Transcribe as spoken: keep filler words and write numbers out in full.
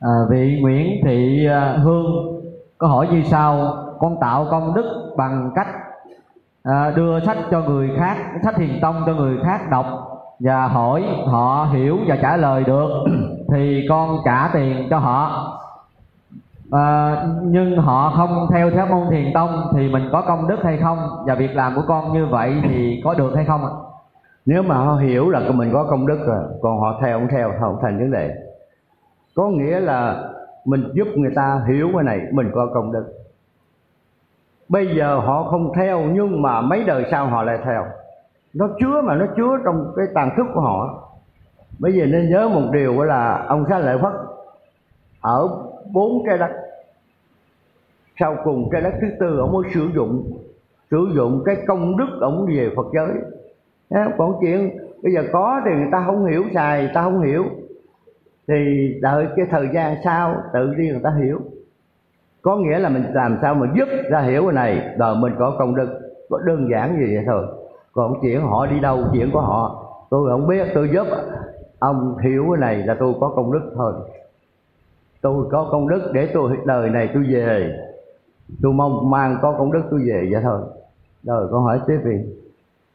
À, vị Nguyễn Thị Hương có hỏi như sau: con tạo công đức bằng cách à, đưa sách cho người khác, sách Thiền Tông cho người khác đọc và hỏi họ hiểu và trả lời được thì con trả tiền cho họ. À, nhưng họ không theo theo môn Thiền Tông thì mình có công đức hay không? Và việc làm của con như vậy thì có được hay không ạ? Nếu mà họ hiểu là mình có công đức rồi, còn họ theo không theo không thành vấn đề. Có nghĩa là mình giúp người ta hiểu cái này, mình có công đức. Bây giờ họ không theo nhưng mà mấy đời sau họ lại theo. Nó chứa mà nó chứa trong cái tàn thức của họ. Bây giờ nên nhớ một điều là ông Xá Lợi Phất ở bốn trái đất, sau cùng trái đất thứ tư ông mới sử dụng sử dụng cái công đức ông về Phật giới. Còn chuyện bây giờ có thì người ta không hiểu xài, người ta không hiểu thì đợi cái thời gian sau tự nhiên người ta hiểu. Có nghĩa là mình làm sao mà giúp ra hiểu cái này rồi mình có công đức, có đơn giản như vậy thôi. Còn chuyện họ đi đâu chuyện của họ, tôi không biết. Tôi giúp ông hiểu cái này là tôi có công đức thôi. Tôi có công đức để tôi đời này tôi về, tôi mong mang có công đức tôi về vậy thôi. Rồi con hỏi tiếp đi.